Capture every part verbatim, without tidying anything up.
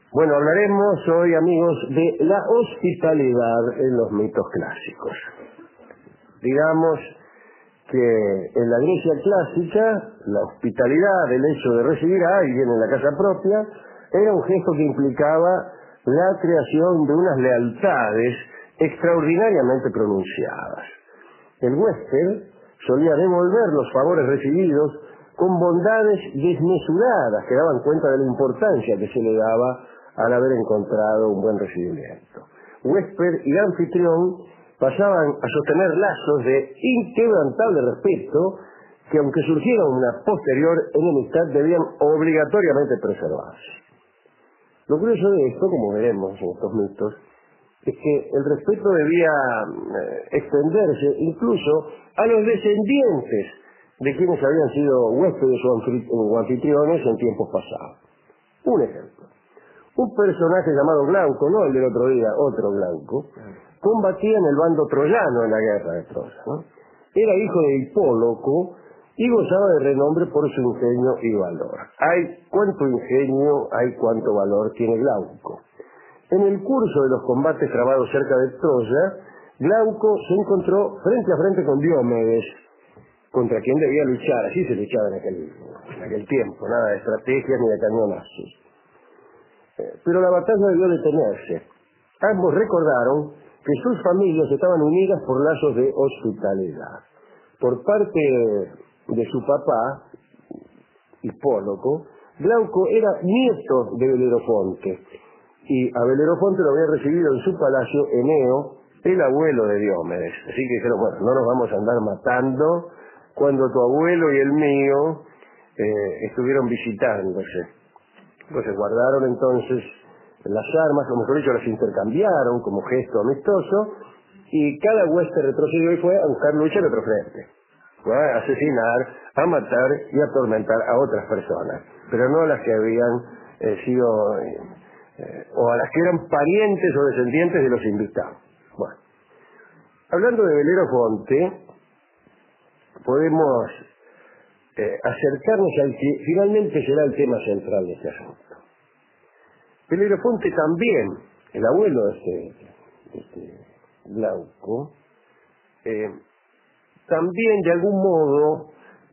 Bueno, hablaremos hoy, amigos, de la hospitalidad en los mitos clásicos. Digamos que en la Grecia clásica, la hospitalidad, el hecho de recibir a alguien en la casa propia, era un gesto que implicaba la creación de unas lealtades extraordinariamente pronunciadas. El huésped solía devolver los favores recibidos con bondades desmesuradas que daban cuenta de la importancia que se le daba al haber encontrado un buen recibimiento. Huésped y anfitrión pasaban a sostener lazos de inquebrantable respeto que, aunque surgiera una posterior enemistad, debían obligatoriamente preservarse. Lo curioso de esto, como veremos en estos mitos, es que el respeto debía eh, extenderse incluso a los descendientes de quienes habían sido huéspedes o anfitriones en tiempos pasados. Un ejemplo. Un personaje llamado Glauco, no el del otro día, otro Glauco, combatía en el bando troyano en la guerra de Troya, ¿no? Era hijo de Hipóloco y gozaba de renombre por su ingenio y valor. Hay cuánto ingenio, hay cuánto valor tiene Glauco. En el curso de los combates trabados cerca de Troya, Glauco se encontró frente a frente con Diomedes, contra quien debía luchar. Así se luchaba en aquel, en aquel tiempo, nada de estrategias ni de cañonazos. Pero la batalla debió detenerse. Ambos recordaron que sus familias estaban unidas por lazos de hospitalidad. Por parte de su papá, Hipóloco, Glauco era nieto de Belerofonte, y a Belerofonte lo había recibido en su palacio Eneo, el abuelo de Diomedes. Así que dijeron, bueno, no nos vamos a andar matando cuando tu abuelo y el mío eh, estuvieron visitándose. Entonces guardaron entonces las armas, o mejor dicho, las intercambiaron como gesto amistoso, y cada huésped retrocedió y fue a buscar lucha en otro frente. Fue a asesinar, a matar y a atormentar a otras personas, pero no a las que habían eh, sido, eh, eh, o a las que eran parientes o descendientes de los invitados. Bueno, hablando de Belerofonte, podemos eh, acercarnos al que finalmente será el tema central de este asunto. Belerofonte también, el abuelo de este, de este Glauco, eh, también de algún modo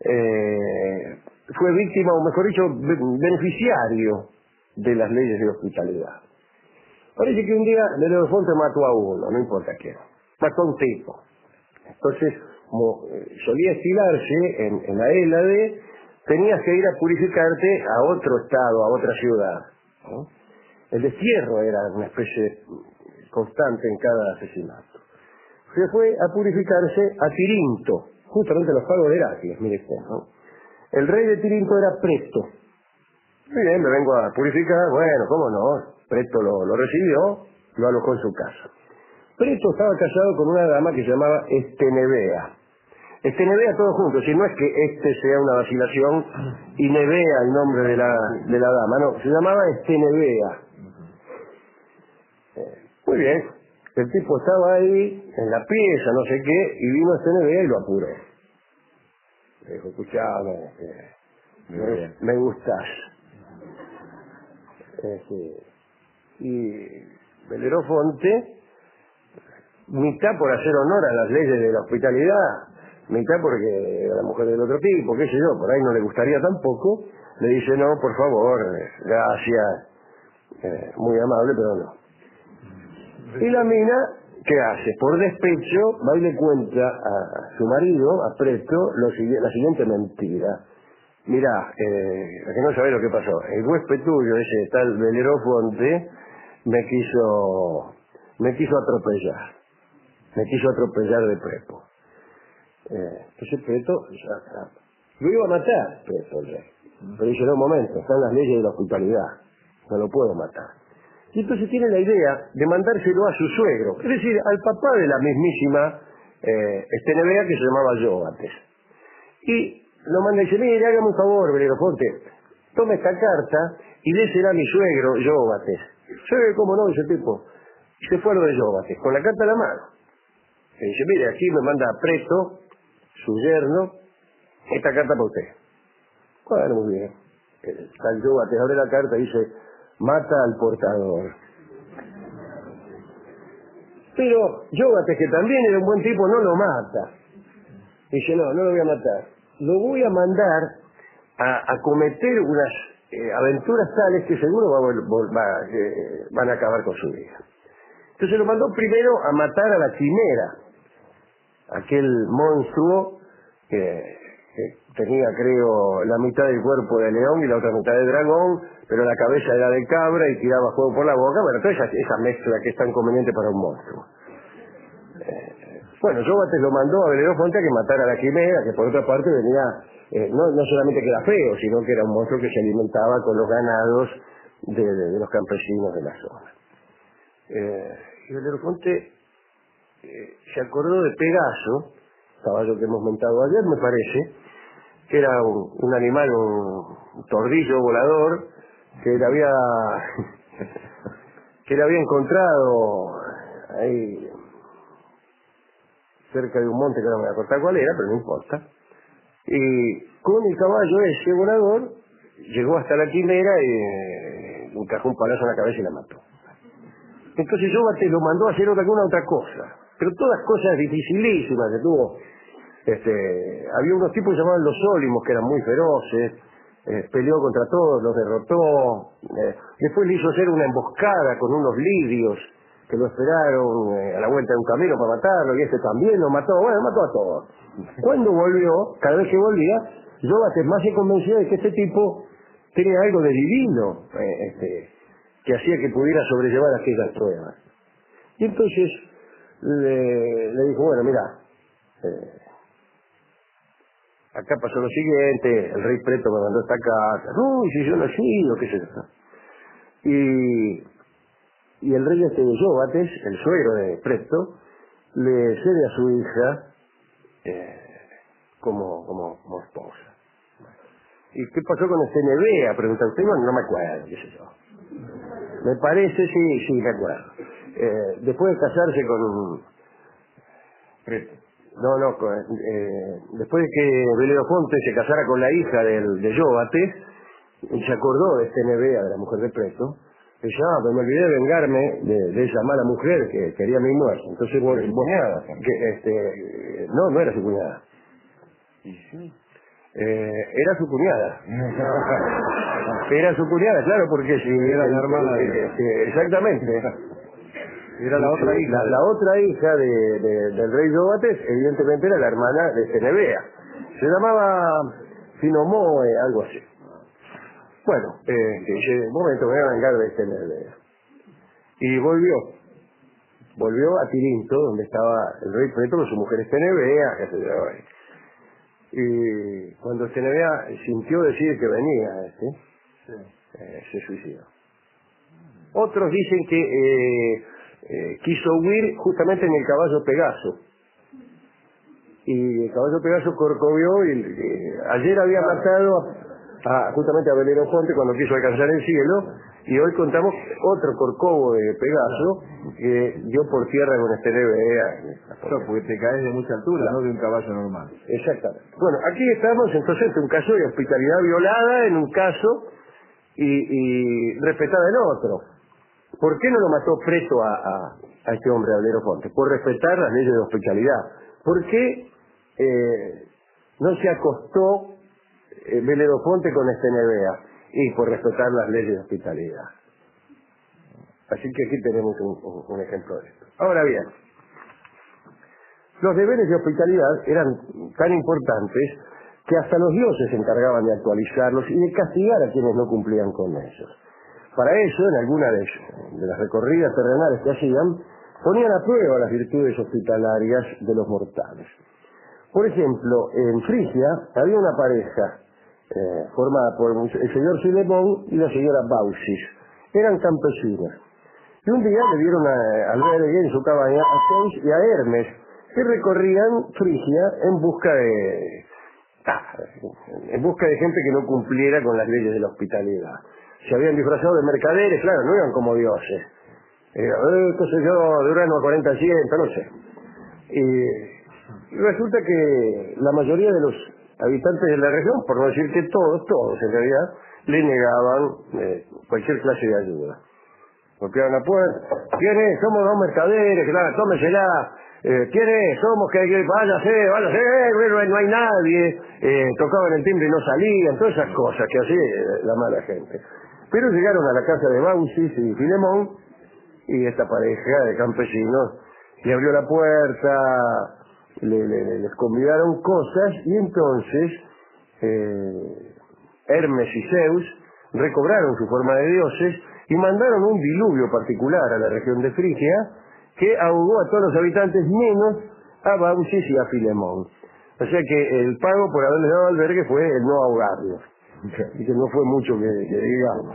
eh, fue víctima, o mejor dicho, beneficiario de las leyes de hospitalidad. Parece que un día Belerofonte mató a uno, no importa quién, mató a un tipo. Entonces, como eh, solía estilarse en, en la Hélade, tenías que ir a purificarte a otro estado, a otra ciudad, ¿no? El destierro era una especie constante en cada asesinato. Se fue a purificarse a Tirinto, justamente los pagos de Heracles, mire usted, ¿no? El rey de Tirinto era Preto. Muy bien, me vengo a purificar, bueno, cómo no, Preto lo, lo recibió, lo alojó en su casa. Preto estaba casado con una dama que se llamaba Estenebea. Estenebea todo junto, si no es que este sea una vacilación y Nevea el nombre de la, de la dama, no, se llamaba Estenebea. Eh, muy bien, el tipo estaba ahí en la pieza, no sé qué, y vino Estenebea y lo apuró. Le dijo, escuchame, eh, me, me gustas. Este, y Belerofonte, mitad por hacer honor a las leyes de la hospitalidad, mitad porque era la mujer del otro tipo, qué sé yo, por ahí no le gustaría tampoco, le dice, no, por favor, gracias, eh, muy amable, pero no. Y la mina, ¿qué hace? Por despecho, va y le cuenta a su marido, a Preto, lo, la siguiente mentira. Mirá, eh, que no sabés lo que pasó, el huésped tuyo, ese tal Belerofonte, me quiso, me quiso atropellar, me quiso atropellar de prepo. Eh, entonces Preto, lo iba a matar, Preto, el rey. Pero dice, no, un momento, están las leyes de la hospitalidad, no lo puedo matar. Y entonces tiene la idea de mandárselo a su suegro, es decir, al papá de la mismísima eh, Estenebea, que se llamaba Yóbates. Y lo manda y dice, mire, hágame un favor, Belerofonte, tome esta carta y désela a mi suegro, Yóbates. ¿Sabe cómo no? Dice el tipo. Y se fue a lo de Yóbates, con la carta a la mano. Y dice, mire, aquí me manda Preto, su yerno, esta carta para usted. Bueno, muy bien. El tal Yóbates abre la carta y dice, mata al portador. Pero Yóbates, que también era un buen tipo, no lo mata. Dice, no, no lo voy a matar. Lo voy a mandar a, a cometer unas eh, aventuras tales que seguro va, va, va, eh, van a acabar con su vida. Entonces lo mandó primero a matar a la quimera, aquel monstruo que, que tenía, creo, la mitad del cuerpo de león y la otra mitad de dragón, pero la cabeza era de cabra y tiraba fuego por la boca. Bueno, toda esa, esa mezcla que es tan conveniente para un monstruo. Eh, bueno, Yóbates lo mandó a Belerofonte a que matara a la quimera, que por otra parte venía, eh, no, no solamente que era feo, sino que era un monstruo que se alimentaba con los ganados de, de, de los campesinos de la zona. Eh, y Belerofonte eh, se acordó de Pegaso, caballo que hemos montado ayer, me parece, que era un, un animal, un, un tordillo volador, que le había que le había encontrado ahí cerca de un monte que no me voy a contar cuál era, pero no importa. Y con el caballo ese volador llegó hasta la quimera y eh, encajó un palazo en la cabeza y la mató. Entonces Yóbates lo mandó a hacer otra, una otra cosa, pero todas cosas dificilísimas que tuvo. Este, había unos tipos que se llamaban los Sólimos, que eran muy feroces, eh, peleó contra todos, los derrotó, eh, después le hizo hacer una emboscada con unos lidios que lo esperaron eh, a la vuelta de un camino para matarlo, y este también lo mató, bueno, mató a todos. Cuando volvió, cada vez que volvía, Yóbates más se convenció de que este tipo tenía algo de divino, eh, este, que hacía que pudiera sobrellevar aquellas pruebas. Y entonces le, le dijo, bueno, mira, eh, acá pasó lo siguiente, el rey Preto me mandó esta carta, uy, si yo no he sido, qué sé yo. Y, y el rey este de Yóbates, el suegro de Preto, le cede a su hija eh, como, como, como esposa. ¿Y qué pasó con este Nevea? Pregunta usted, bueno, no me acuerdo, qué sé yo. Me parece, sí, sí, me acuerdo. Eh, después de casarse con... Preto. No, no, eh, después de que Belerofonte se casara con la hija del, de Yóbates, se acordó de este Nevea, de la mujer de Preto, y dice, ah, pero me olvidé de vengarme de, de esa mala mujer que quería mi muerte. Entonces, vos, su vos, cuñada. que, este, no, no era su cuñada. ¿Y sí? Eh, era su cuñada. Era su cuñada, claro, porque si... Era la hermana de... eh, eh, exactamente. Era la otra hija. La, de- la otra hija de, de- del rey Yóbates, evidentemente era la hermana de Cenebea. Se llamaba Sinomoe, algo así. Bueno, eh, que dice, un momento, me voy a vengar de Cenebea. Y volvió. Volvió a Tirinto, donde estaba el rey Preto con su mujer Cenebea, qué sé yo. Y cuando Cenebea sintió decir que venía este, Sí. eh, se suicidó. Otros dicen que eh, eh, quiso huir justamente en el caballo Pegaso. Y el caballo Pegaso corcovió y eh, ayer había matado a, a- justamente a Belerofonte cuando quiso alcanzar el cielo, y hoy contamos otro corcovo de Pegaso que dio por tierra con este Nevea. Claro, porque te caes de mucha altura, Claro. no de un caballo normal. Exactamente. Bueno, aquí estamos entonces ante un caso de hospitalidad violada en un caso y, y respetada en otro. ¿Por qué no lo mató Preto a, a, a este hombre, a Belerofonte? Por respetar las leyes de hospitalidad. ¿Por qué eh, no se acostó eh, Belerofonte con este Nevea? Y por respetar las leyes de hospitalidad. Así que aquí tenemos un, un, un ejemplo de esto. Ahora bien, los deberes de hospitalidad eran tan importantes que hasta los dioses se encargaban de actualizarlos y de castigar a quienes no cumplían con ellos. Para eso, en alguna de, de las recorridas terrenales que hacían, ponían a prueba las virtudes hospitalarias de los mortales. Por ejemplo, en Frigia había una pareja eh, formada por el señor Filemón y la señora Baucis. Eran campesinos. Y un día le dieron a, albergue en su cabaña a Zeus y a Hermes, que recorrían Frigia en busca de ah, en busca de gente que no cumpliera con las leyes de la hospitalidad. Se habían disfrazado de mercaderes, claro, no iban como dioses. Eh, eh, qué sé yo, de Urano a cuarenta a cien, no sé. Y resulta que la mayoría de los habitantes de la región, por no decir que todos, todos en realidad, le negaban eh, cualquier clase de ayuda. Golpeaban la puerta. ¿Quién es? Somos dos mercaderes, claro, tómesela. Eh, ¿Quién es? Somos que, que váyase, váyase, eh, no, no hay nadie. Eh, tocaban el timbre y no salían, todas esas cosas que hacía eh, la mala gente. Pero llegaron a la casa de Baucis y Filemón, y esta pareja de campesinos le abrió la puerta, le, le, les convidaron cosas, y entonces eh, Hermes y Zeus recobraron su forma de dioses y mandaron un diluvio particular a la región de Frigia que ahogó a todos los habitantes menos a Baucis y a Filemón. O sea que el pago por haberles dado albergue fue el no ahogarlos. Y que no fue mucho que, que digamos.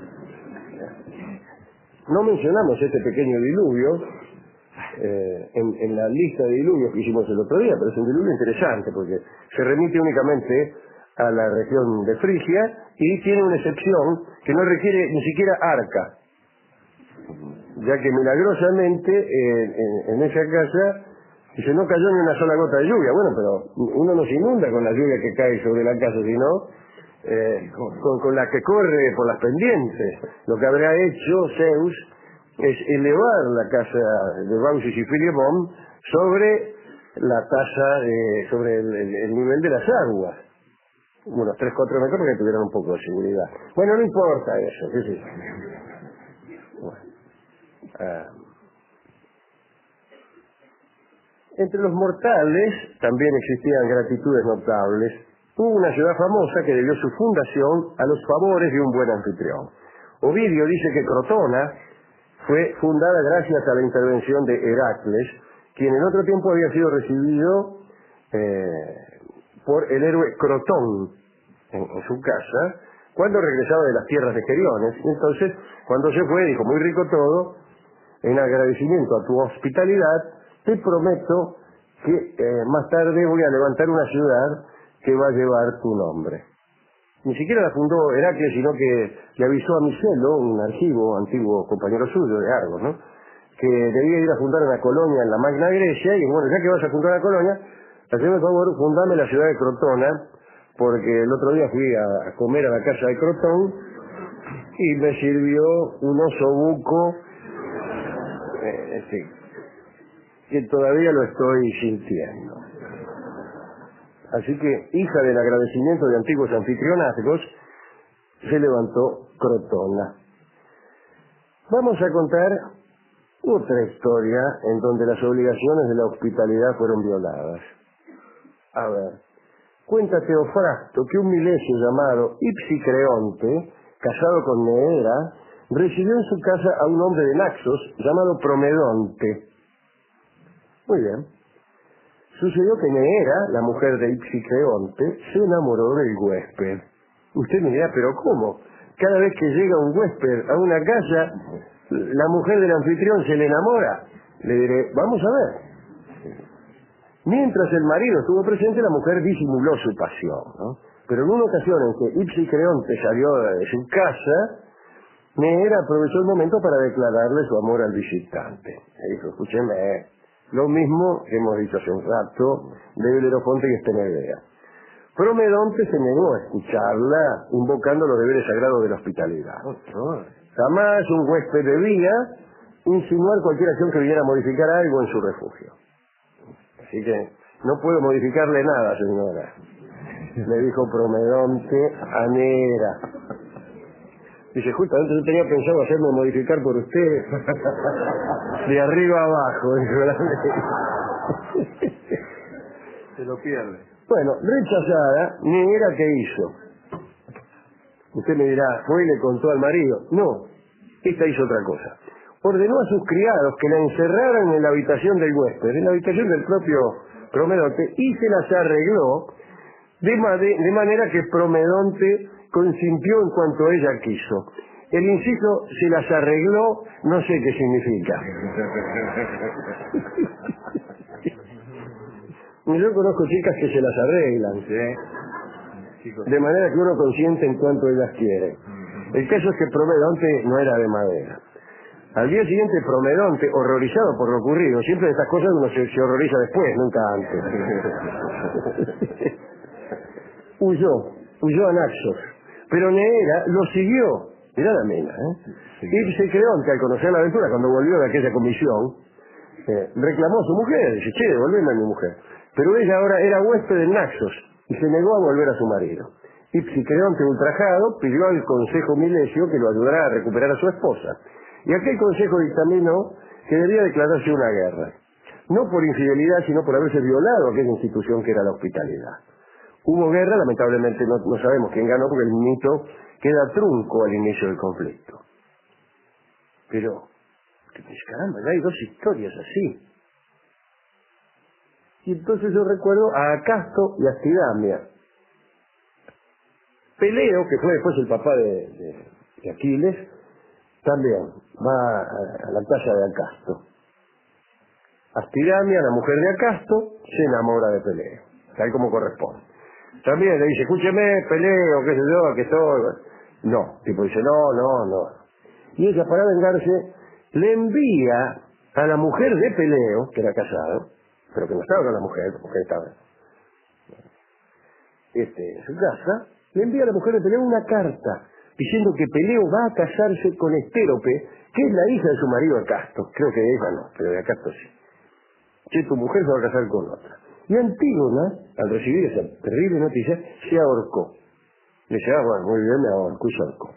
No mencionamos este pequeño diluvio eh, en, en la lista de diluvios que hicimos el otro día, pero es un diluvio interesante porque se remite únicamente a la región de Frigia y tiene una excepción que no requiere ni siquiera arca, ya que milagrosamente eh, en, en esa casa dice, no cayó ni una sola gota de lluvia. Bueno, pero uno no se inunda con la lluvia que cae sobre la casa, sino eh, con, con la que corre por las pendientes. Lo que habrá hecho Zeus es elevar la casa de Baucis y Filemón sobre la tasa, de, sobre el, el, el nivel de las aguas. Unos tres cuatro metros para que tuvieran un poco de seguridad. Bueno, no importa eso, ¿qué sé yo? Bueno. Ah. Entre los mortales también existían gratitudes notables. Hubo una ciudad famosa que debió su fundación a los favores de un buen anfitrión. Ovidio dice que Crotona fue fundada gracias a la intervención de Heracles, quien en otro tiempo había sido recibido eh, por el héroe Crotón en, en su casa, cuando regresaba de las tierras de Geriones. Entonces, cuando se fue, dijo, muy rico todo, en agradecimiento a tu hospitalidad, te prometo que eh, más tarde voy a levantar una ciudad que va a llevar tu nombre. Ni siquiera la fundó Heracles, sino que le avisó a Micelo, un argivo, antiguo compañero suyo de Argos, ¿no?, que debía ir a fundar una colonia en la Magna Grecia, y bueno, ya que vas a fundar la colonia, hazme el favor, fundame la ciudad de Crotona, porque el otro día fui a, a comer a la casa de Crotón y me sirvió un oso buco eh, este, que todavía lo estoy sintiendo. Así que, hija del agradecimiento de antiguos anfitrionazgos, se levantó Crotona. Vamos a contar otra historia en donde las obligaciones de la hospitalidad fueron violadas. A ver, cuenta Teofrasto que un milesio llamado Ipsicreonte, casado con Neera, recibió en su casa a un hombre de Naxos llamado Promedonte. Muy bien. Sucedió que Neera, la mujer de Ipsicreonte, se enamoró del huésped. Usted me dirá, ¿pero cómo? Cada vez que llega un huésped a una casa, la mujer del anfitrión se le enamora. Le diré, vamos a ver. Mientras el marido estuvo presente, la mujer disimuló su pasión, ¿no? Pero en una ocasión en que Ipsicreonte salió de su casa, Neera aprovechó el momento para declararle su amor al visitante. Le dijo, escúcheme, lo mismo que hemos dicho hace un rato de Belerofonte y Estenebea. Promedonte se negó a escucharla, invocando los deberes sagrados de la hospitalidad. Jamás un huésped debía insinuar cualquier acción que viniera a modificar algo en su refugio. Así que no puedo modificarle nada, señora, le dijo Promedonte a Neera. Dice, justamente yo tenía pensado hacerme modificar por usted de arriba abajo. Se lo pierde. Bueno, rechazada, Neera, ¿qué hizo? Usted me dirá, fue y le contó al marido. No, esta hizo otra cosa. Ordenó a sus criados que la encerraran en la habitación del huésped, en la habitación del propio Promedonte, y se las arregló de, ma de, de manera que Promedonte consintió en cuanto ella quiso. El inciso se las arregló, no sé qué significa. Yo conozco chicas que se las arreglan, ¿sí?, de manera que uno consiente en cuanto ellas quieren. El caso es que Promedonte no era de madera. Al día siguiente, Promedonte, horrorizado por lo ocurrido, siempre de estas cosas uno se, se horroriza después, nunca antes, huyó, huyó a Naxos. Pero Neera lo siguió, mirá la mena, ¿eh? Sí. Y se Creonte, al conocer la aventura, cuando volvió de aquella comisión, eh, reclamó a su mujer, dice, che, devolveme a mi mujer. Pero ella ahora era huésped de Naxos y se negó a volver a su marido. Y Psicreonte, ultrajado, pidió al consejo Milesio que lo ayudara a recuperar a su esposa. Y aquel consejo dictaminó que debía declararse una guerra. No por infidelidad, sino por haberse violado aquella institución que era la hospitalidad. Hubo guerra, lamentablemente no, no sabemos quién ganó, porque el mito queda trunco al inicio del conflicto. Pero, caramba, hay dos historias así. Y entonces yo recuerdo a Acasto y a Astidamia. Peleo, que fue después el papá de, de, de Aquiles, también va a, a la talla de Acasto. Astidamia, la mujer de Acasto, se enamora de Peleo, tal como corresponde. También le dice, escúcheme, Peleo, qué sé yo, aquí estoy. No, tipo dice, no, no, no. Y ella, para vengarse, le envía a la mujer de Peleo, que era casado, pero que no estaba con la mujer, la mujer estaba este, en su casa, le envía a la mujer de Peleo una carta diciendo que Peleo va a casarse con Estérope, que es la hija de su marido Acasto. Creo que de ella no, pero de Acasto sí. Que tu mujer se va a casar con otra. Y Antígona, al recibir esa terrible noticia, se ahorcó. Le dice, ah, bueno, muy bien, me ahorcó y se ahorcó.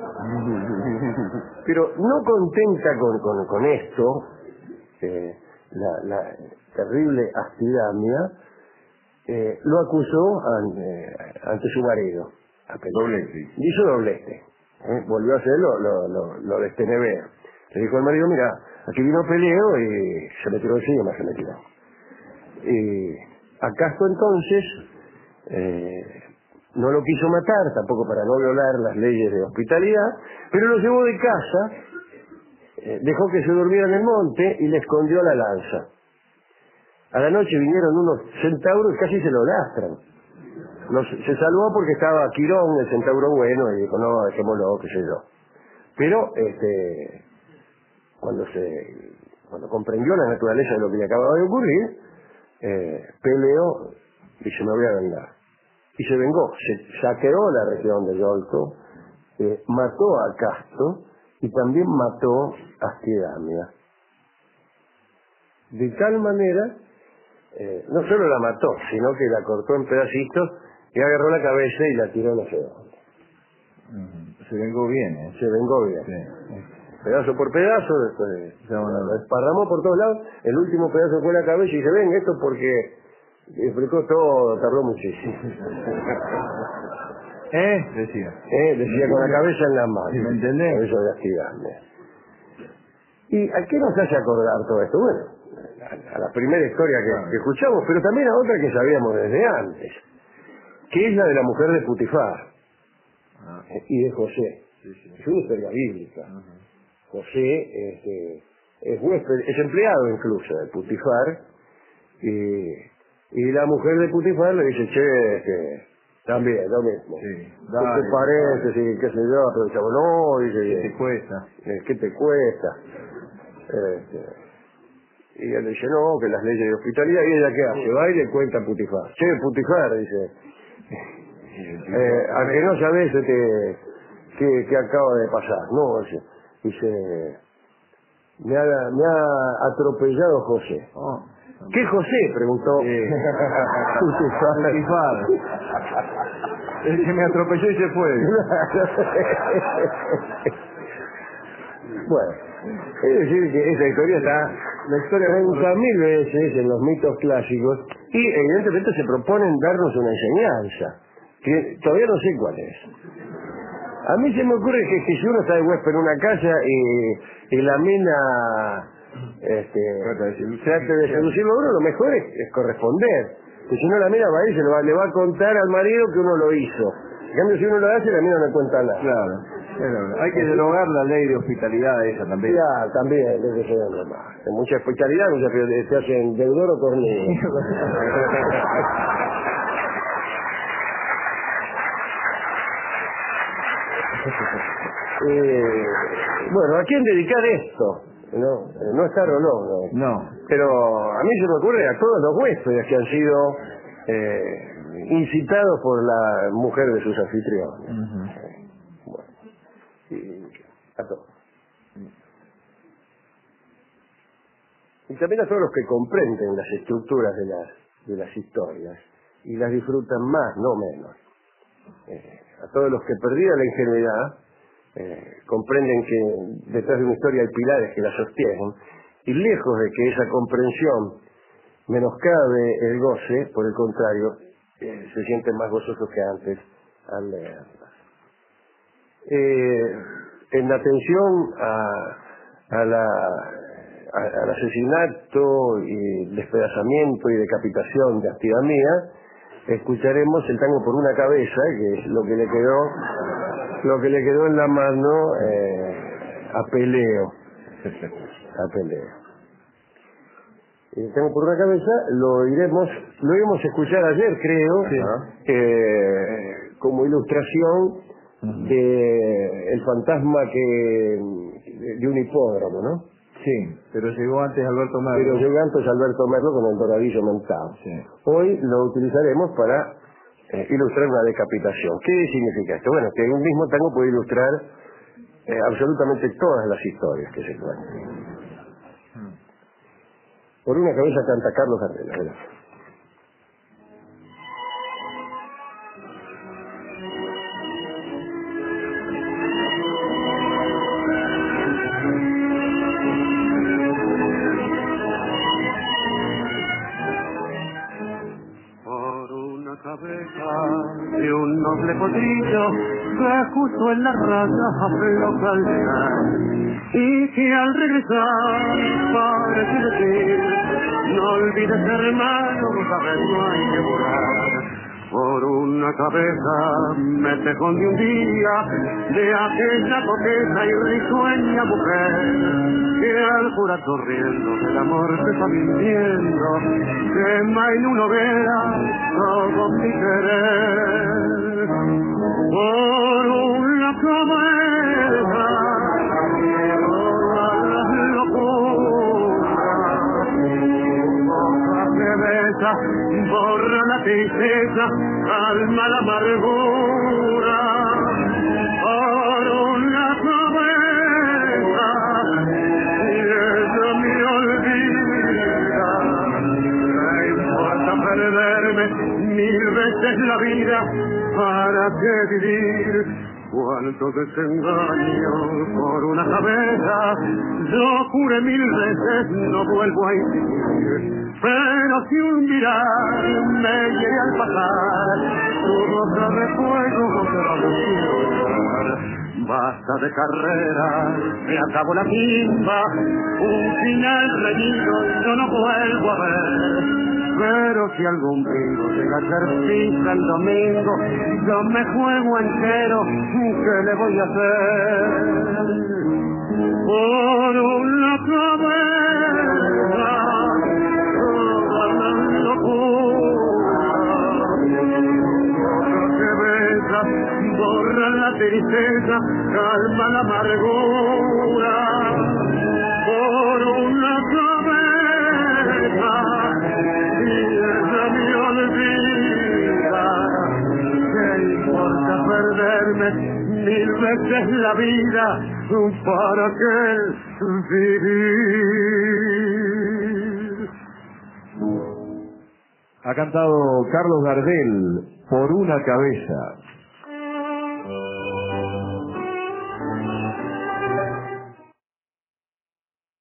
Pero no contenta con, con, con esto, eh, la, la terrible Astidamia eh, lo acusó ante, ante su marido. Doblete. Hizo doblete. ¿eh? Volvió a hacer lo, lo, lo, lo de Estenebea. Le dijo al marido, mira, aquí vino Peleo y se me tiró encima, se me tiró. Y Acasto entonces eh, no lo quiso matar, tampoco para no violar las leyes de hospitalidad, pero lo llevó de casa, eh, dejó que se durmiera en el monte y le escondió la lanza. A la noche vinieron unos centauros y casi se lo lastran. Los, se salvó porque estaba Quirón, el centauro bueno, y dijo, no, dejémoslo, qué sé yo. Pero, este, cuando se, cuando comprendió la naturaleza de lo que le acababa de ocurrir, eh, Peleo dice, me voy a vengar. Y se vengó, se saqueó la región de Iolco, eh, mató a Acasto y también mató a Astidamia. De tal manera, eh, no solo la mató, sino que la cortó en pedacitos y agarró la cabeza y la tiró no sé dónde. Uh-huh. Se vengó bien, ¿eh? Se vengó bien. Sí. Pedazo por pedazo, después no, no, no. lo esparramó por todos lados, el último pedazo fue la cabeza y dice, ven, esto porque explicó todo, tardó muchísimo. ¿Eh? Decía. Eh, decía con la cabeza en la mano. ¿Me entendés? Cabeza de Astidamia. ¿Y a qué nos hace acordar todo esto? Bueno, a, a la primera historia que, claro. que escuchamos, pero también a otra que sabíamos desde antes, que es la de la mujer de Putifar ah. y de José. Sí, sí. Es una historia bíblica. Uh-huh. José este, es huésped, es empleado incluso de Putifar, y, y la mujer de Putifar le dice, che, este, también, lo mismo. Sí, ¿Qué dale, te parece? dale. Sí, qué sé yo, pero el chavo, no, dice, ¿Qué te cuesta? Eh, ¿Qué te cuesta? Este, y él le dice, no, que las leyes de hospitalidad, y ella, ¿qué hace? Va y le cuenta a Putifar. Che, Putifar, dice, eh, a que no sabés este, qué, qué acaba de pasar. No, dice, dice me, ha, me ha atropellado José. Oh. ¿Qué José? Preguntó. Sí. Putifar. El que me atropelló y se fue. Bueno, es decir que esa historia está la historia cuenta mil veces en los mitos clásicos y evidentemente se proponen darnos una enseñanza que todavía no sé cuál es. A mí se me ocurre que, que si uno está de huésped en una casa y, y la mina este, trate de seducirlo a uno, lo mejor es, es corresponder. Porque si no, la mina va a ir y se le va, le va a contar al marido que uno lo hizo. En cambio, si uno lo hace, la mina no cuenta nada. Claro. Pero hay que derogar la ley de hospitalidad esa también. Ya, también, es que se más. En mucha hospitalidad, muchas veces te hacen deudor o cornudo. eh, bueno, ¿a quién dedicar esto? No, no es caro, no, no. No. Pero a mí se me ocurre a todos los huéspedes que han sido eh, incitados por la mujer de sus anfitriones. Uh-huh. también a todos los que comprenden las estructuras de las, de las historias y las disfrutan más, no menos. Eh, a todos los que perdieron la ingenuidad, eh, comprenden que detrás de una historia hay pilares que la sostienen, y lejos de que esa comprensión menoscabe el goce, por el contrario, eh, se sienten más gozosos que antes al leerlas. Eh, en atención a, a la, a, al asesinato y despedazamiento y decapitación de Artigamía, escucharemos el tango Por una cabeza, que es lo que le quedó, lo que le quedó en la mano eh, a Peleo, a Peleo. El tango Por una cabeza lo iremos, lo íbamos a escuchar ayer, creo, sí. eh, como ilustración de el fantasma que de un hipódromo, ¿no? Sí, pero llegó antes Alberto Merlo. Pero llegó antes Alberto Merlo con el doradillo mentado. Sí. Hoy lo utilizaremos para eh, ilustrar una decapitación. ¿Qué significa esto? Bueno, que un mismo tango puede ilustrar eh, absolutamente todas las historias que se cuentan. Por una cabeza canta Carlos Gardel, ¿verdad? De un noble potrillo que justo en la raya afloja al llegar y que al regresar parece decir: no olvides, hermano, sabes, no hay que borrar. Por una cabeza me tejón de un día de aquella coqueta y risueña mujer que al jurar corriendo del amor se está mintiendo, quema en una hoguera todo mi querer. Por una cabeza todas las locuras, boca que besa, borra la tristeza, calma la amargura. Por una cabeza y ella me olvida, me importa perderme mil veces la vida, ¿para qué vivir? Cuánto desengaño por una cabeza, yo juré mil veces no vuelvo a insistir, pero si un mirar me llegué al pasar, tu boca de fuego otra vez quiero llorar. Basta de carrera, me acabó la timba, un final reñido yo no vuelvo a ver. Pero si algún bingo llega a ser pista el domingo, yo me juego entero, ¿qué le voy a hacer? Por una cabeza, toda la locura, boca que besa, borra la tristeza, calma la amargura. Por una cabeza, me olvida, ¿qué importa perderme mil veces la vida? ¿Para qué vivir? Ha cantado Carlos Gardel, Por una cabeza.